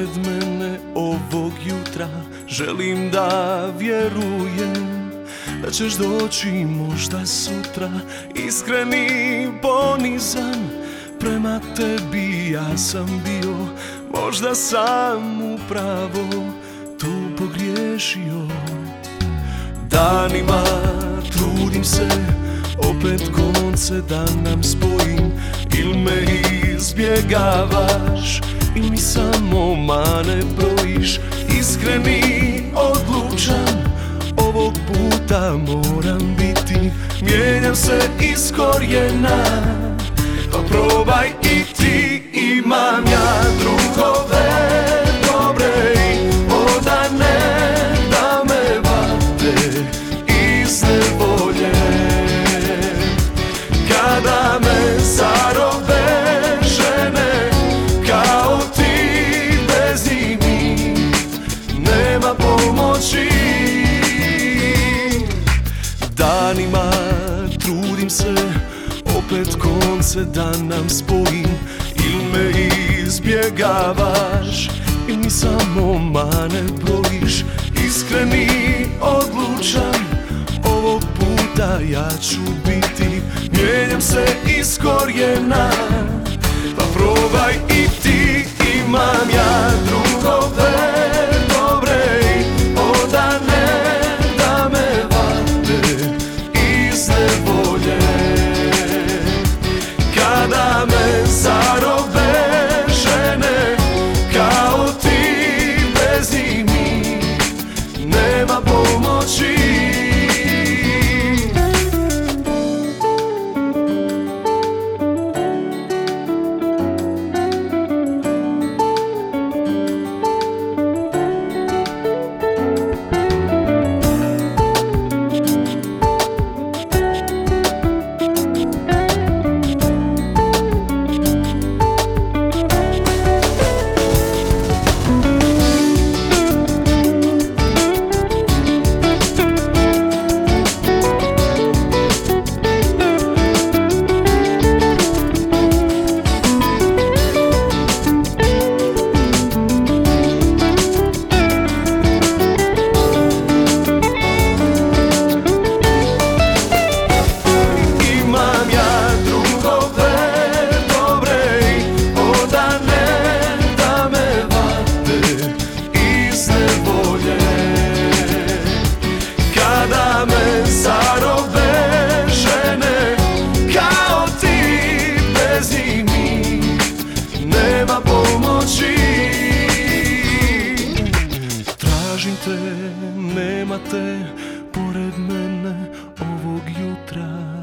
pored mene ovog jutra. Želim da vjerujem da ćeš doći možda sutra. Iskreni, ponizan, prema tebi ja sam bio. Možda sam upravo tu pogriješio. Danima trudim se opet konce da nam spojim. Il me izbjegavaš, il mi samo mane brojiš. Iskreni, odlučan, ovog puta moram biti. Mijenjam se iz korijena, pa probaj i ti. Imam ja drugove dobre i odane da me vate iz nevolje. Kada me zarobe žene kao ti, bez njih nema pomoći. Danima trudim se opet konce da nam spojim. Il me izbjegavaš, il mi samo mane brojiš. Iskreni, odlučan, ovog puta ja ću biti. Mijenjam se iz korijena, pa probaj i ti. Imam ja drugove dobre i odane da me vate iz nevolje. Kada me zarobe žene kao ti, bez njih nema pomoći. Kada me zarobe žene kao ti, bez njih nema pomoći. Tražim te, nema te pored mene ovog jutra.